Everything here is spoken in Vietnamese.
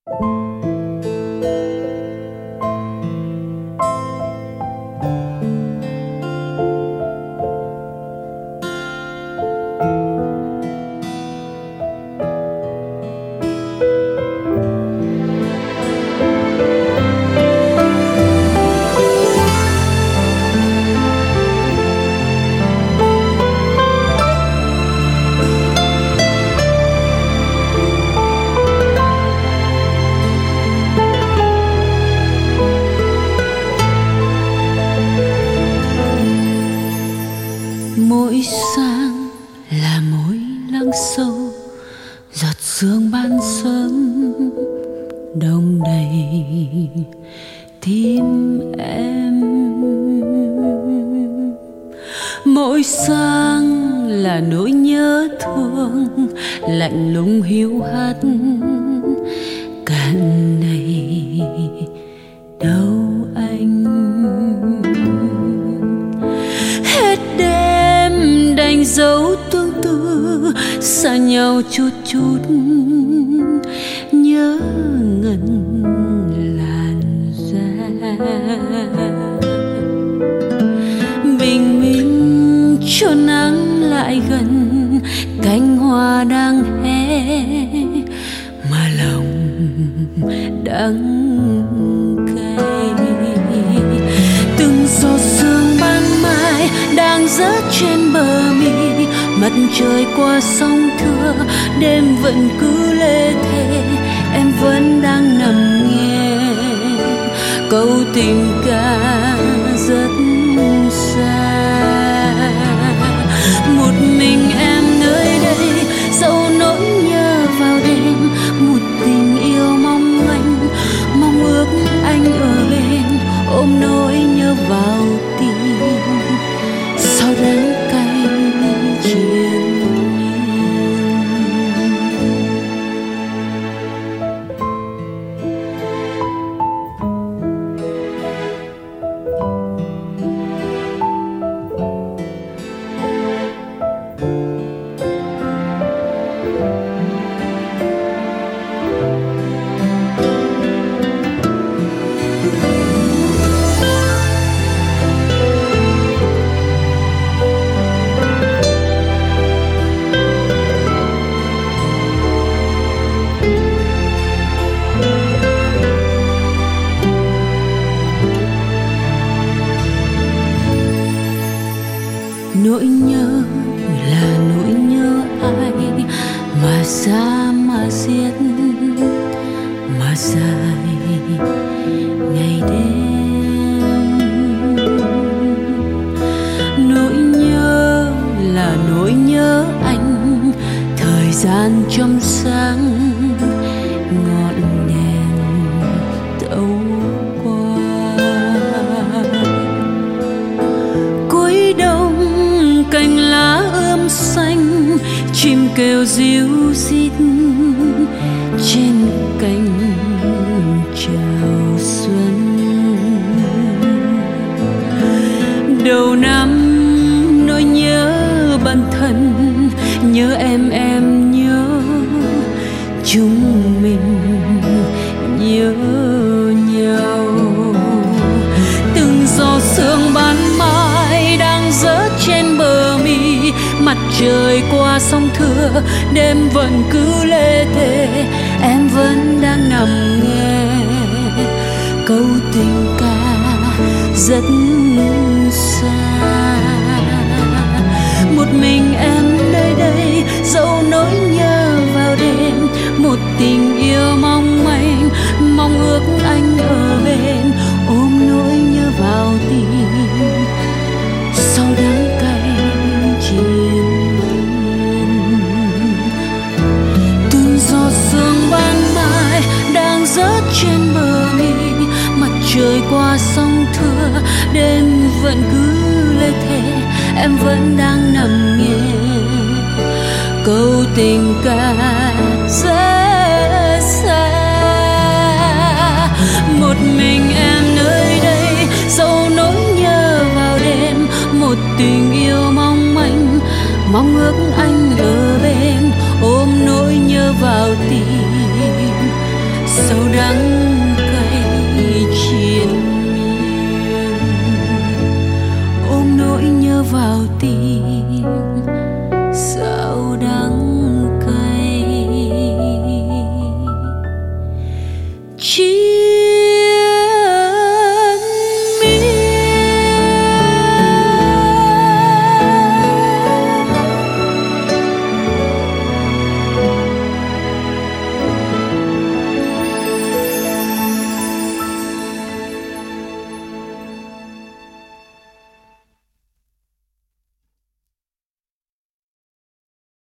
Mỗi sáng là mỗi lắng sâu, giọt sương ban sớm đông đầy tim em. Mỗi sáng là nỗi nhớ thương lạnh lùng hiu hắt cạn này đâu anh. Hết đêm đành dấu tương tư xa nhau chút chút nhớ ngần làn da. Bình minh cho nắng lại gần cánh hoa đang hé mà lòng đắng cay. Từng giọt sương ban mai đang rớt trên bờ mi, mặt trời qua sông thưa đêm vẫn cứ lê thê. Em vẫn đang nằm nghe câu tình ca rất xa. Một mình em nơi đây dẫu nỗi nhớ vào đêm, một tình yêu mong manh mong ước anh ở bên, ôm nỗi nhớ vào tim sau đắng cay triền nỗi nhớ là nỗi nhớ ai mà xa mà xiết mà dài ngày đêm. Nỗi nhớ là nỗi nhớ anh, thời gian trong sáng ngọn đèn tấu qua. Cuối đông cành lá ươm xanh, chim kêu ríu rít trên cành chào xuân. Đầu năm nỗi nhớ bần thần, nhớ em nhớ chúng mình nhớ nhau. Từng giọt sương ban mai đang rớt trên bờ mi, mặt trời qua sông thưa đêm vẫn cứ lê thê. Em vẫn đang nằm nghe câu tình ca rất xa. Một mình em nơi đây dẫu nỗi nhớ vào đêm, một tình yêu mong manh mong ước anh ở bên, ôm nỗi nhớ vào tim sau đắng cay triền miên. Từng giọt sương ban mai đang rớt trên bờ mi, mặt trời qua sông thưa đêm vẫn cứ lê thê. Em vẫn đang nằm nghe câu tình ca rất xa. Một mình em nơi đây dẫu nỗi nhớ vào đêm, một tình yêu mong manh mong ước anh ở bên, ôm nỗi nhớ vào tim sầu đắng